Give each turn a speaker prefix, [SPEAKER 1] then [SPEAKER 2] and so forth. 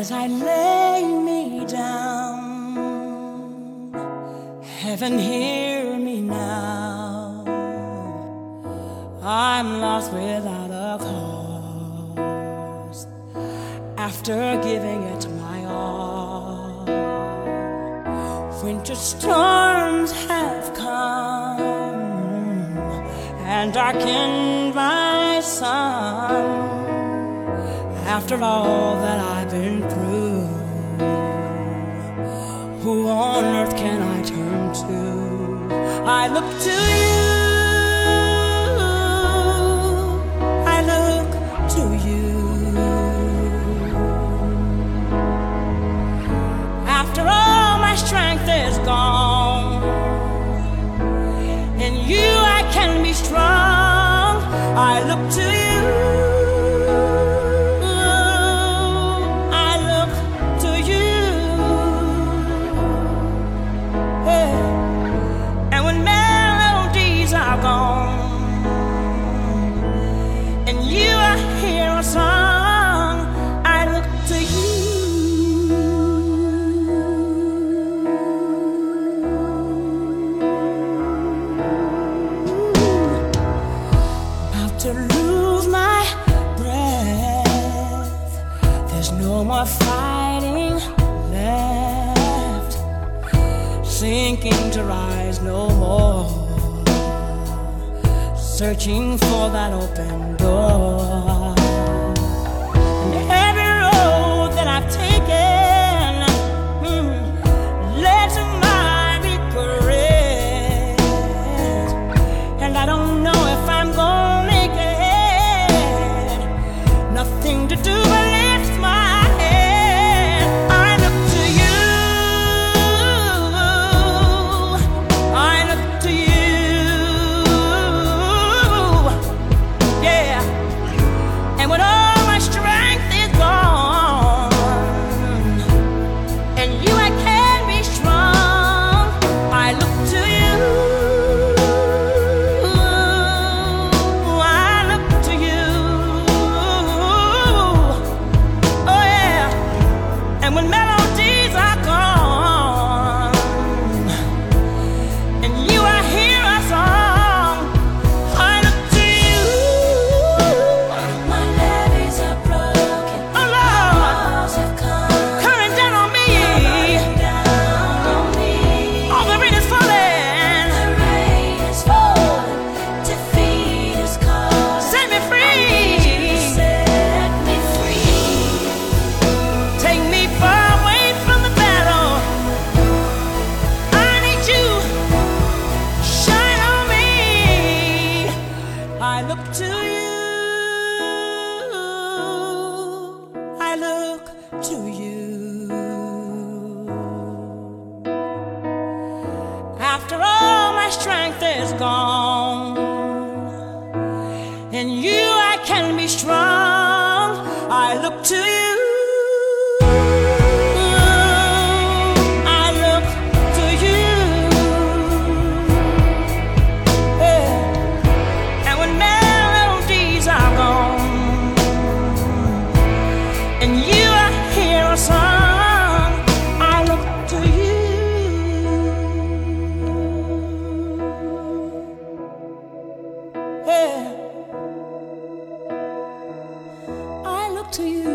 [SPEAKER 1] as I lay me down. Heaven, hear me now. I'm lost without a cause, after giving it my all. Winter storms have come and darkened my sun. After all that I've been through, who on earth can I turn to? I look to you, I look to you. After all my strength is gone, in you I can be strong. I look to you, and you I hear a song. I look to you. About to lose my breath, there's no more fighting left, sinking to rise no more, searching for that open door. And every road that I've taken led to my regret, and I don't know if I'm gonna make it. Nothing to do but lift my head. I look to you, I look to you. And when all my strength is gone, and you I can be strong, I look to you, I look to you. Oh yeah. And when melodies are gone, and you I hear a song, I look to you. I look to you, I look to you. After all my strength is gone, in you I can be strong. I look to you. I look to you.